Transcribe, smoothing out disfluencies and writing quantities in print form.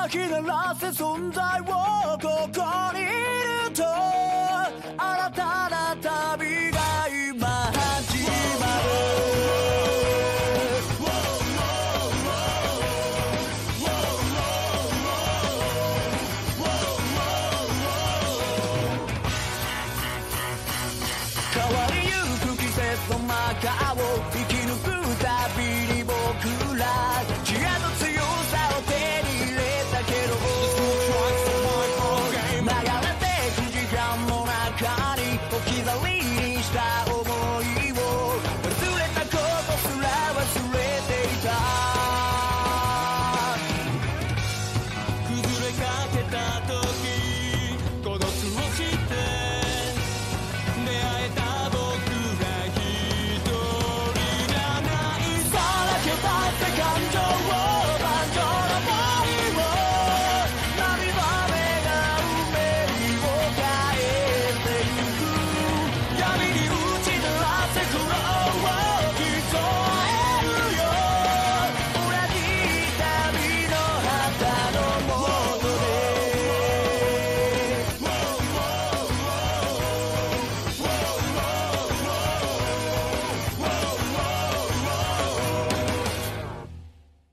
き鳴らせ存在をここにいると新たな旅が今始まる変わりゆく季節の中を生き抜くたびに僕ら知恵と強さを手に入れたけど流れてく時間の中に置き去りにした想いを忘れたことすら忘れていた崩れかけた時